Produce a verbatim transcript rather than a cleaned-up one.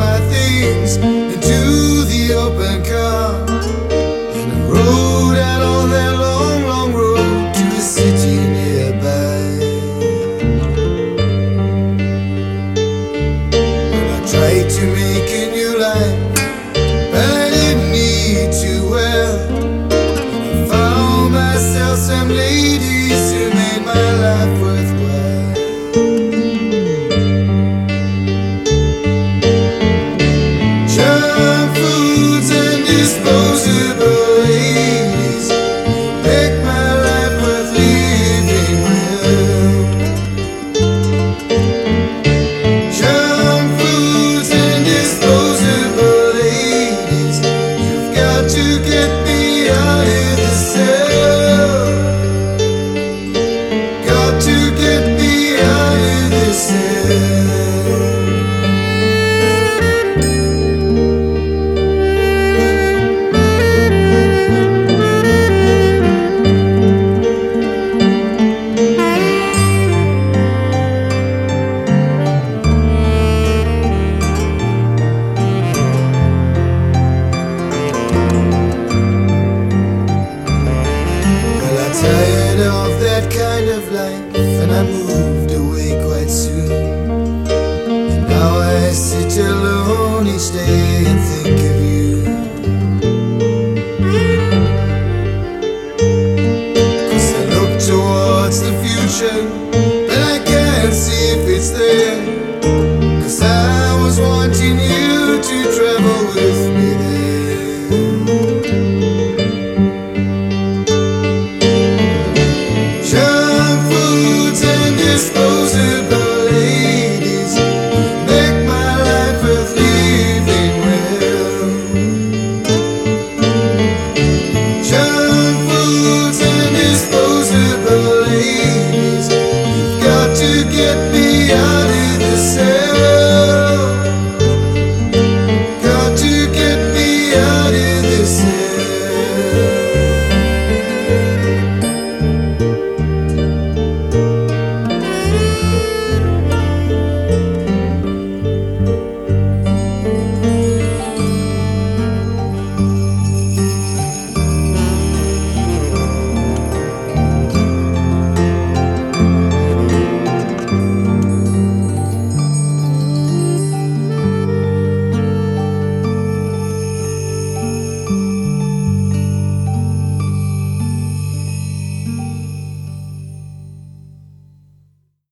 my things into the open car, and I rode out on that long, long road to a city nearby. When I tried to make a new life, I didn't need to well, and I found myself some ladies who made my life worthwhile. Junk foods and disposable ladies make my life worth living well. Junk foods and disposable ladies, you've got to get me out of the cell. Got to get me out of the cell. Tired of that kind of life, and I moved away quite soon. And now I sit alone each day